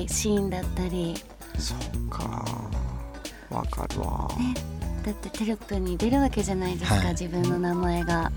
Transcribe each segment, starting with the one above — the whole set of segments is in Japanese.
りシーンだったり。 そうか、わかるわ、 ね、だってテロップに出るわけじゃないですか、自分の名前が、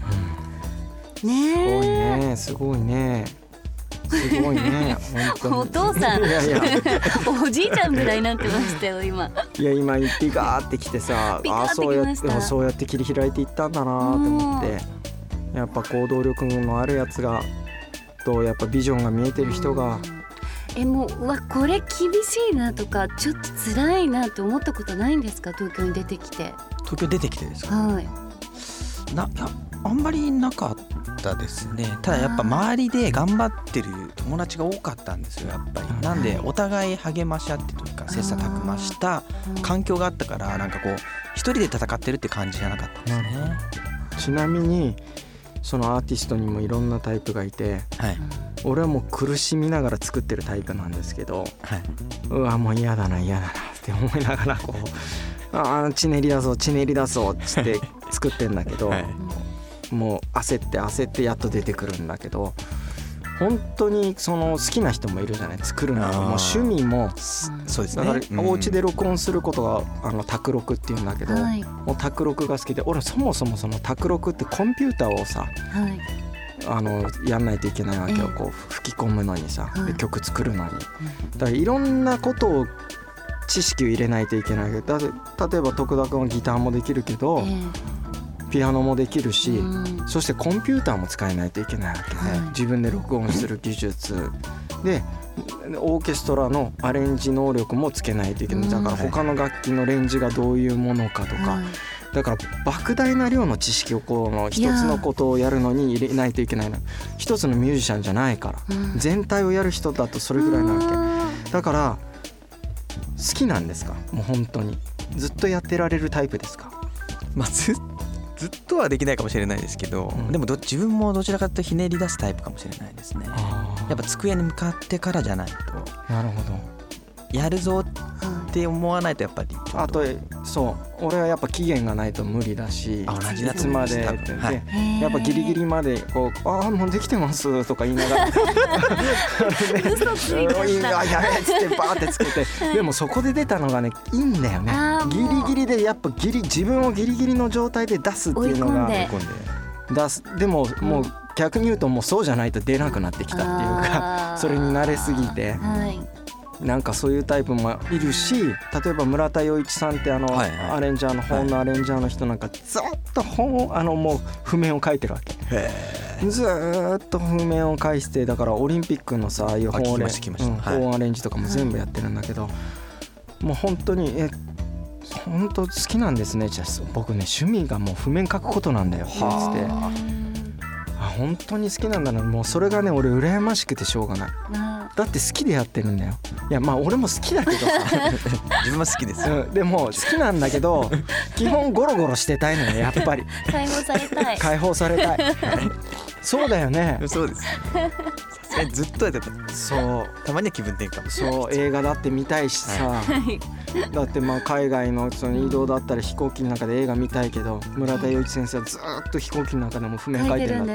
ね、すごいねすごいね本当にお父さんいやいやおじいちゃんぐらいになってましたよ今。 いや今ピガーってきてさピガーってきました。 そうやって切り開いていったんだなと思って、やっぱ行動力のあるやつがとやっぱビジョンが見えてる人が、 もうこれ厳しいなとかちょっと辛いなと思ったことないんですか？東京に出てきて。 東京出てきてですか？ はい。 あんまりなかったですね。ただやっぱ周りで頑張ってる友達が多かったんですよやっぱり。なんでお互い励まし合ってというか切磋琢磨した環境があったから、なんかこう一人で戦ってるって感じじゃなかったですね。 ちなみにそのアーティストにもいろんなタイプがいて、俺はもう苦しみながら作ってるタイプなんですけど、うわもう嫌だなって思いながらこうちねり出そうっつって作ってんだけど、もう焦ってやっと出てくるんだけど、本当にその好きな人もいるじゃない、作るのももう趣味もそうですね。 だからお家で録音することが宅録っていうんだけど、もう宅録が好きで、俺そもそもその宅録ってコンピューターをさ、やんないといけないわけよ、こう吹き込むのにさ、で曲作るのに、だからいろんなことを知識を入れないといけないけど、例えば徳田君はギターもできるけど、ピアノもできるし、そしてコンピューターも使えないといけないわけで、自分で録音する技術でオーケストラのアレンジ能力もつけないといけない。だから他の楽器のレンジがどういうものかとか、だから莫大な量の知識をこの一つのことをやるのに入れないといけないの。一つのミュージシャンじゃないから、全体をやる人だとそれぐらいなわけだから。好きなんですか？もう本当にずっとやってられるタイプですか？ ずっとはできないかもしれないですけど、でも自分もどちらかというとひねり出すタイプかもしれないですね。やっぱ机に向かってからじゃないと。 なるほど。 やるぞって思わないとやっぱり。 あとそう俺はやっぱ期限がないと無理だし、いつまでってやっぱギリギリまでこうもうできてますとか言いながら嘘ついてたやべえっつってバーってつけてでもそこで出たのがねいいんだよね。ギリギリでやっぱ自分をギリギリの状態で出すっていうのが出す。でももう逆に言うともうそうじゃないと出なくなってきたっていうか、それに慣れすぎて、なんかそういうタイプもいるし、例えば村田洋一さんってアレンジャーの本のアレンジャーの人なんかずっともう譜面を書いてるわけ。ずっと譜面を書いて、だからオリンピックのさああいう本アレンジとかも全部やってるんだけど、もう本当に本当好きなんですね。じゃあ僕ね趣味がもう譜面書くことなんだよって言って本当に好きなんだな。もうそれがね俺羨ましくてしょうがない。だって好きでやってるんだよ。いやまあ俺も好きだけどさ自分も好きですよ、 でも好きなんだけど基本ゴロゴロしてたいのよやっぱり。解放されたいそうだよね。 そうですさすがにずっとやってた。そうたまには気分転換。 そう映画だって見たいしさ、だってまあ海外のその移動だったら飛行機の中で映画見たいけど、村田洋一先生はずっと飛行機の中でも譜面書いてるんだって。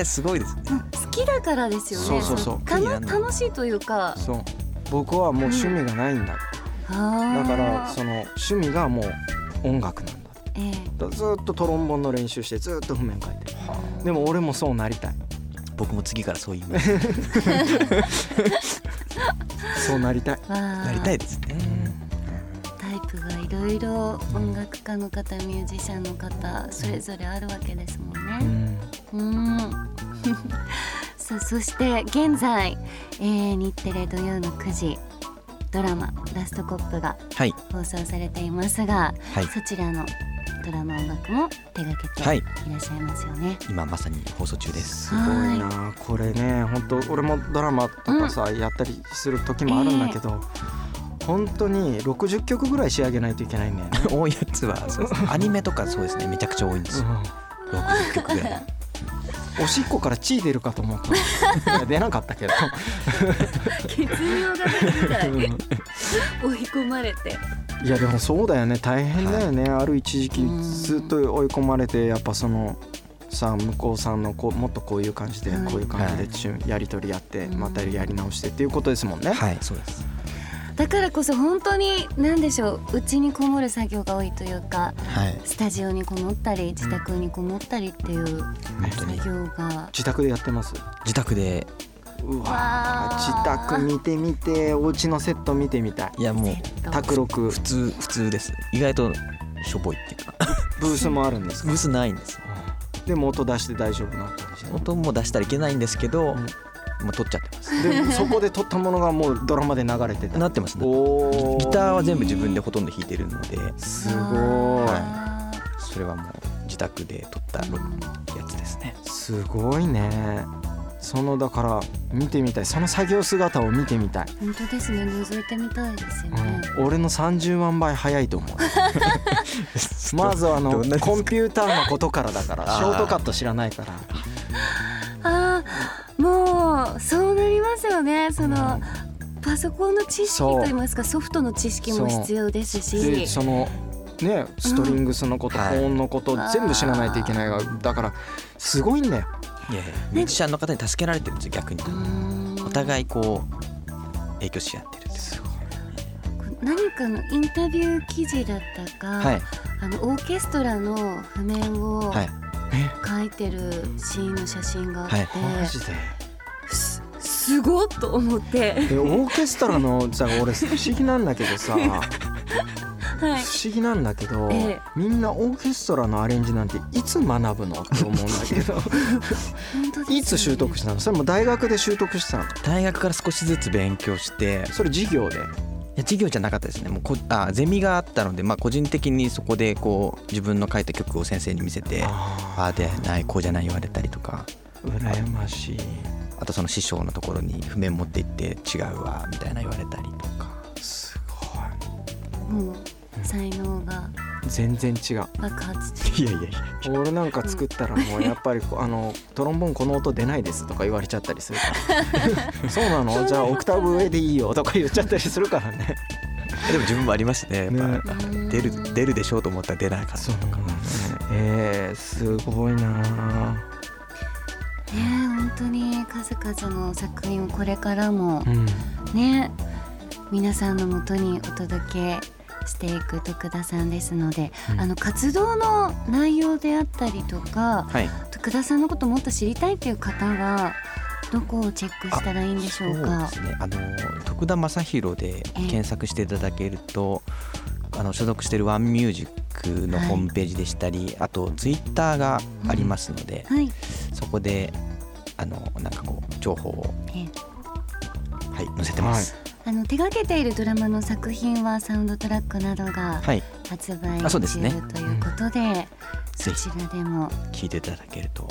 すごいですね。 好きだからですよね。楽しいというか。 そう僕はもう趣味がないんだ、だからその趣味がもう音楽なんだ、ずっとトロンボンの練習してずっと譜面書いてる。でも俺もそうなりたい。 僕も次からそう言いますそうなりたい。 なりたいですね。 タイプがいろいろ音楽家の方、ミュージシャンの方それぞれあるわけですもんね。そして現在、日テレ土曜の9時ドラマラストコップが放送されていますが、そちらのドラマ音楽も手掛けていらっしゃいますよね。 今まさに放送中です。 すごいなこれね。本当俺もドラマとかさ、やったりする時もあるんだけど、本当に60曲ぐらい仕上げないといけないんだよね多いやつはそうです。アニメとかそうですね、めちゃくちゃ多いんですよ、60曲ぐらい。 おしっこから血出るかと思った出なかったけど血尿が出るぐらい追い込まれて。 いやでもそうだよね、大変だよね、ある一時期ずっと追い込まれて、やっぱそのさあ向こうさんのもっとこういう感じで、こういう感じでやり取りやってまたやり直してっていうことですもんね。 はい、そうです。 だからこそ本当に何でしょう、うちにこもる作業が多いというか、はい、スタジオにこもったり自宅にこもったりっていう作業が。 自宅でやってます？ 自宅で。 うわ自宅見てみて、お家のセット見てみたい。 いやもう卓録普通です。意外としょぼいっていうかブースもあるんですか？ ブースないんです。 でも音出して大丈夫なったりして。 音も出したらいけないんですけど、もう撮っちゃってます。 でそこで撮ったものがもうドラマで流れてた。 なってますね。ギターは全部自分でほとんど弾いてるので。 すごい、 はい、それはもう自宅で撮ったやつですね。 すごいね。そのだから見てみたい、その作業姿を見てみたい。 本当ですね、覗いてみたいですよね、 俺の30万倍早いと思うまずコンピューターのことからだから、ショートカット知らないから。 もうそうなりますよね。その、パソコンの知識といいますかソフトの知識も必要ですし、 でそのねストリングスのこと、高音のこと全部知らないといけないが、だからすごいんだよ。 いやミュージシャンの方に助けられてるんですよ、逆に。お互いこう影響し合ってるって。すごい。 何かのインタビュー記事だったか、はい、オーケストラの譜面を書いてるシーンの写真があって、 マジですごっと思って。 オーケストラのさ、俺不思議なんだけどさ不思議なんだけど、みんなオーケストラのアレンジなんていつ学ぶのって思うんだけどいつ習得したの？それも大学で習得したの？ 大学から少しずつ勉強して。 それ授業で？ いや授業じゃなかったですね。もうゼミがあったので、個人的にそこでこう自分の書いた曲を先生に見せて、ああでないこうじゃない言われたりとか。 羨ましい。 あとその師匠のところに譜面持って行って違うわみたいな言われたりとか。 すごい。もう才能が全然違う。 爆発中。 いや俺なんか作ったらもうやっぱりトロンボーンこの音出ないですとか言われちゃったりするからそうなの？じゃあオクターブ上でいいよとか言っちゃったりするからねでも自分もありますね。やっぱ出るでしょうと思ったら出なかったとか。 すごいな。 本当に数々の作品をこれからもね、皆さんのもとにお届けしていく徳田さんですので、活動の内容であったりとか、徳田さんのこともっと知りたいっていう方はどこをチェックしたらいいんでしょうか？ そうですね、徳田正宏で検索していただけると、所属しているワンミュージックのホームページでしたり、あとツイッターがありますので、そこでなんかこう情報を、載せてます。 手掛けているドラマの作品はサウンドトラックなどが発売中、ということで、そちらでも聞いていただけると。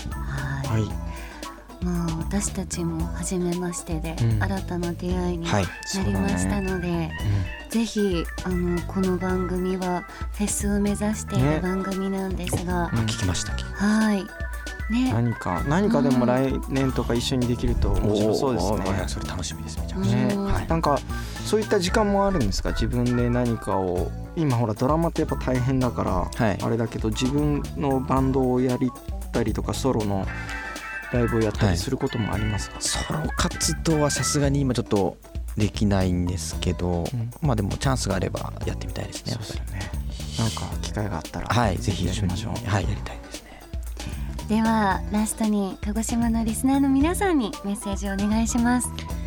もう私たちも初めましてで、新たな出会いになりましたので、ぜひこの番組はフェスを目指している番組なんですが、 聞きました。 何かでも来年とか一緒にできると面白そうですね。 それ楽しみです。めちゃくちゃ。 なんかそういった時間もあるんですか？自分で何かを、今ほらドラマってやっぱ大変だから、あれだけど自分のバンドをやりたりとかソロのライブをやったりすることもありますか？ ソロ活動はさすがに今ちょっとできないんですけど、でもチャンスがあればやってみたいですね。 なんか機会があったら、 ぜひやりましょう。やりたいですね。 ではラストに鹿児島のリスナーの皆さんにメッセージをお願いします。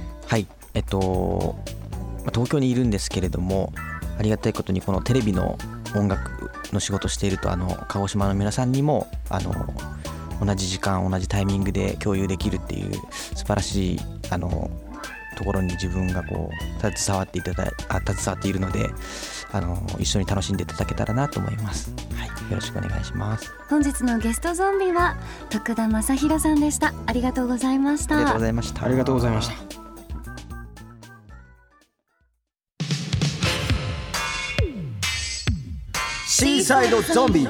東京にいるんですけれども、ありがたいことにこのテレビの音楽の仕事をしていると、鹿児島の皆さんにも同じ時間同じタイミングで共有できるっていう素晴らしいところに自分がこう携わっているので、一緒に楽しんでいただけたらなと思います。よろしくお願いします。 本日のゲストゾンビは徳田正宏さんでした。ありがとうございました。 ありがとうございました。ありがとうございました。 シーサイドゾンビ。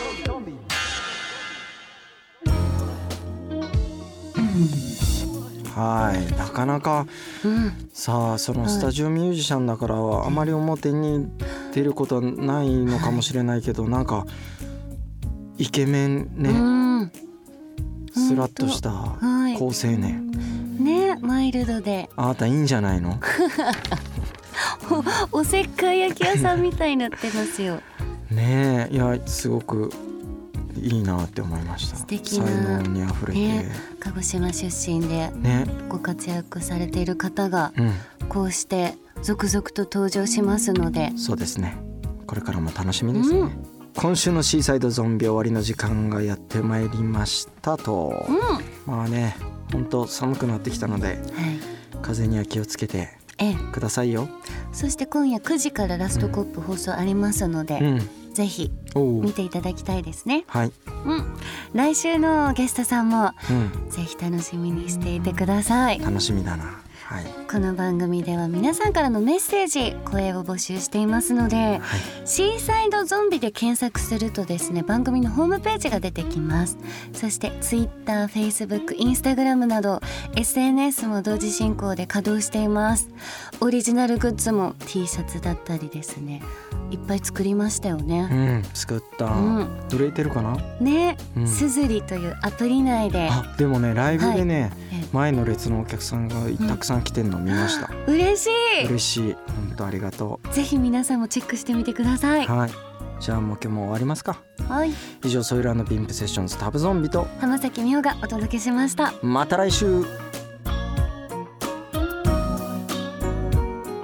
なかなか、さあそのスタジオミュージシャンだからあまり表に出ることはないのかもしれないけど、なんかイケメンね、スラッとした好青年マイルドで、 あなたいいんじゃないの？ おせっかい焼き屋さんみたいになってますよねえ、いやすごくいいなって思いました。 素敵な才能にあふれて、 ね、鹿児島出身でご活躍されている方がこうして続々と登場しますので、 そうですね、これからも楽しみですね、今週のシーサイドゾンビ終わりの時間がやってまいりましたと、まあね、本当寒くなってきたので、風邪には気をつけてくださいよ。 そして今夜9時からラストコップ放送ありますので、ぜひ見ていただきたいですね。 はい、 来週のゲストさんも、ぜひ楽しみにしていてください。 楽しみだな。はい、 この番組では皆さんからのメッセージ、声を募集していますので、シーサイドゾンビで検索するとですね、番組のホームページが出てきます。そして Twitter、Facebook、Instagram など SNS も同時進行で稼働しています。オリジナルグッズも T シャツだったりですね、いっぱい作りましたよね。 作った、売れてるかなね、すずりというアプリ内で。 でもね、ライブでね、前の列のお客さんがたくさん来てるの見ました。 嬉しい。 嬉しい、本当ありがとう。ぜひ皆さんもチェックしてみてください。 はい、じゃあもう今日も終わりますか。 はい、 以上ソイル&ピンプセッションズタブゾンビと浜崎美穂がお届けしました。 また来週。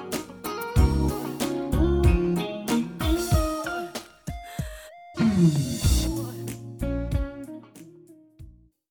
うん